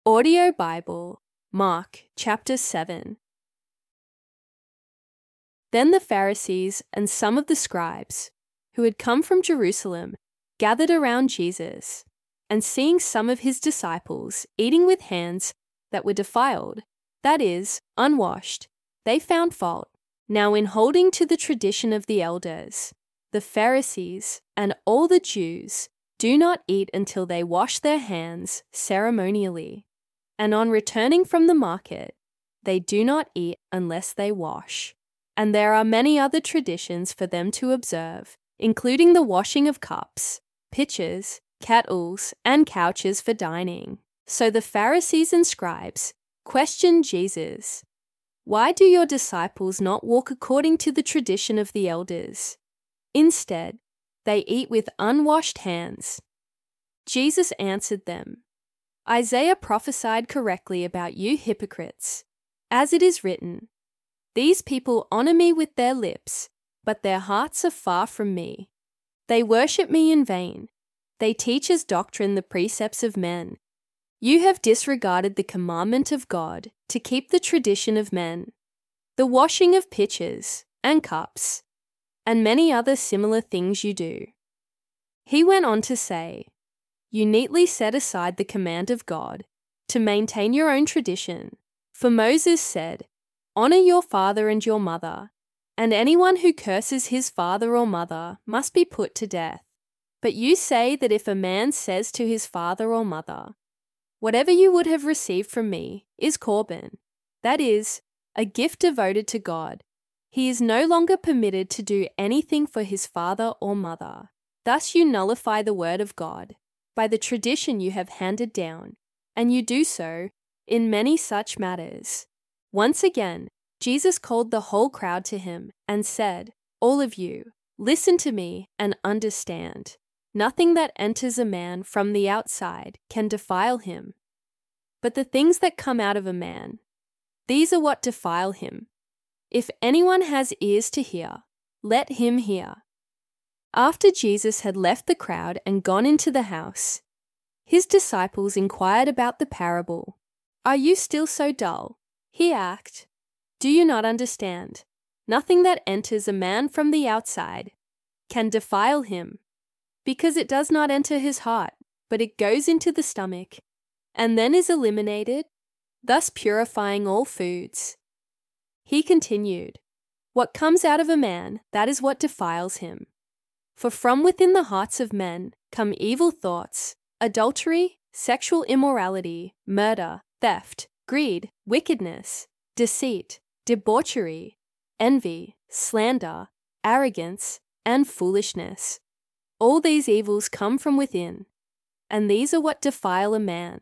Audio Bible, Mark chapter 7. Then the Pharisees and some of the scribes, who had come from Jerusalem, gathered around Jesus, and seeing some of his disciples eating with hands that were defiled, that is, unwashed, they found fault. Now in holding to the tradition of the elders, the Pharisees and all the Jews do not eat until they wash their hands ceremonially. And on returning from the market, they do not eat unless they wash. And there are many other traditions for them to observe, including the washing of cups, pitchers, kettles, and couches for dining. So the Pharisees and scribes questioned Jesus, "Why do your disciples not walk according to the tradition of the elders? Instead, they eat with unwashed hands." Jesus answered them, "Isaiah prophesied correctly about you hypocrites. As it is written, 'These people honor me with their lips, but their hearts are far from me. They worship me in vain. They teach as doctrine the precepts of men. You have disregarded the commandment of God to keep the tradition of men, the washing of pitchers and cups, and many other similar things you do.'" He went on to say, "You neatly set aside the command of God to maintain your own tradition. For Moses said, 'Honor your father and your mother,' and anyone who curses his father or mother must be put to death. But you say that if a man says to his father or mother, 'Whatever you would have received from me is Korban,' that is, a gift devoted to God, he is no longer permitted to do anything for his father or mother. Thus you nullify the word of God by the tradition you have handed down, and you do so in many such matters." Once again, Jesus called the whole crowd to him and said, "All of you, listen to me and understand. Nothing that enters a man from the outside can defile him, but the things that come out of a man, these are what defile him. If anyone has ears to hear, let him hear." After Jesus had left the crowd and gone into the house, his disciples inquired about the parable. "Are you still so dull?" he asked. "Do you not understand? Nothing that enters a man from the outside can defile him, because it does not enter his heart, but it goes into the stomach, and then is eliminated, thus purifying all foods." He continued, "What comes out of a man, that is what defiles him. For from within the hearts of men come evil thoughts, adultery, sexual immorality, murder, theft, greed, wickedness, deceit, debauchery, envy, slander, arrogance, and foolishness. All these evils come from within, and these are what defile a man."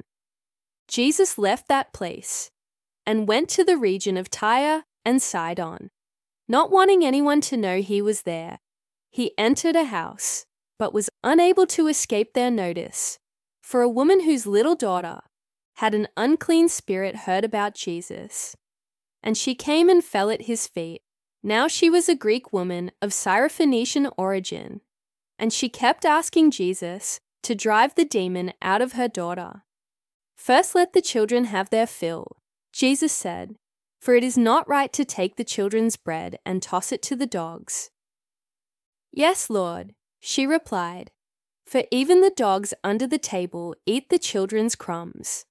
Jesus left that place and went to the region of Tyre and Sidon. Not wanting anyone to know he was there, he entered a house, but was unable to escape their notice, for a woman whose little daughter had an unclean spirit heard about Jesus, and she came and fell at his feet. Now she was a Greek woman of Syrophoenician origin, and she kept asking Jesus to drive the demon out of her daughter. "First let the children have their fill," Jesus said, "for it is not right to take the children's bread and toss it to the dogs." "Yes, Lord," she replied, "for even the dogs under the table eat the children's crumbs."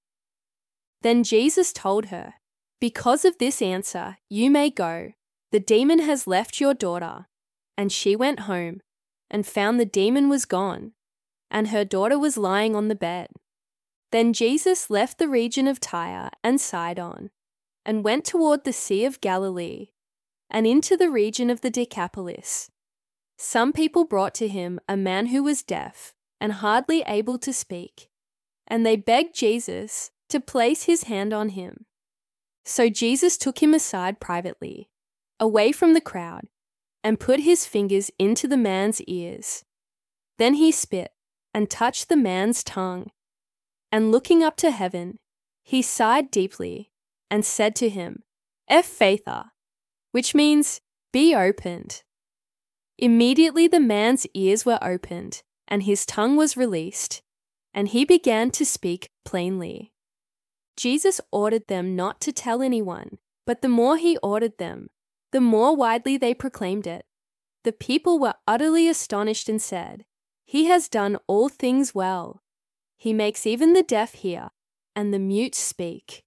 Then Jesus told her, "Because of this answer, you may go. The demon has left your daughter." And she went home and found the demon was gone, and her daughter was lying on the bed. Then Jesus left the region of Tyre and Sidon and went toward the Sea of Galilee and into the region of the Decapolis. Some people brought to him a man who was deaf and hardly able to speak, and they begged Jesus to place his hand on him. So Jesus took him aside privately, away from the crowd, and put his fingers into the man's ears. Then he spit and touched the man's tongue, and looking up to heaven, he sighed deeply and said to him, "Ephphatha," which means, "Be opened." Immediately the man's ears were opened, and his tongue was released, and he began to speak plainly. Jesus ordered them not to tell anyone, but the more he ordered them, the more widely they proclaimed it. The people were utterly astonished and said, "He has done all things well. He makes even the deaf hear and the mute speak."